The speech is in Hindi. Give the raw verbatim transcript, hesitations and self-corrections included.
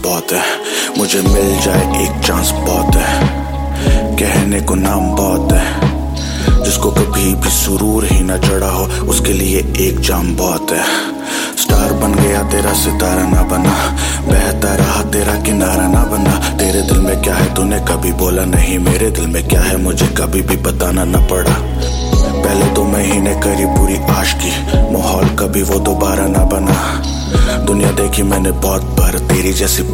बहुत है, मुझे मिल जाए एक चांस बहुत है, कहने को नाम बहुत है, जिसको कभी भी सुरूर ही ना चढ़ा हो उसके लिए एक जाम बहुत है। स्टार बन गया तेरा सितारा ना बना, बहता रहा तेरा किनारा ना बना। तेरे दिल में क्या है तूने कभी बोला नहीं, मेरे दिल में क्या है मुझे कभी भी बताना न पड़ा। पहले दो महीने करी पूरी आशिकी, माहौल कभी वो दोबारा ना बना। दुनिया देखी मैंने बहुत पर, तेरी जैसी